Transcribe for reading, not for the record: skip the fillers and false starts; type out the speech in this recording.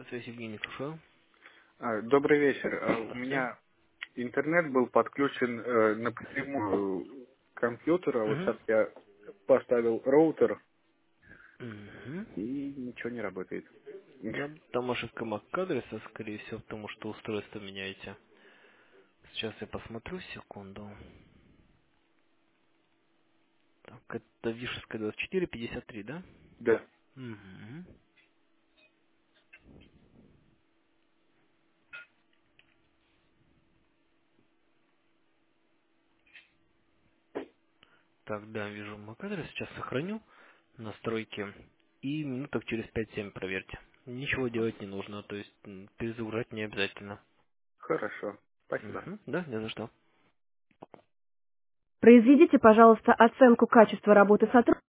Связь Евгений, слушаю. Добрый вечер. У Здравствуйте. меня интернет был подключен напрямую к компьютеру, а вот Угу. сейчас я поставил роутер Угу. и ничего не работает. Да, там ошибка MAC-адреса, скорее всего, потому что устройство меняете. Сейчас я посмотрю, секунду. Так, это Вишевская 2453, да? Да, Угу. Так, да, вижу MAC-адрес. Сейчас сохраню настройки. И минуток через 5-7 проверьте. Ничего делать не нужно, то есть перезагружать не обязательно. хорошо. Спасибо. Угу. Да, не за что. Произведите, пожалуйста, оценку качества работы сотрудника.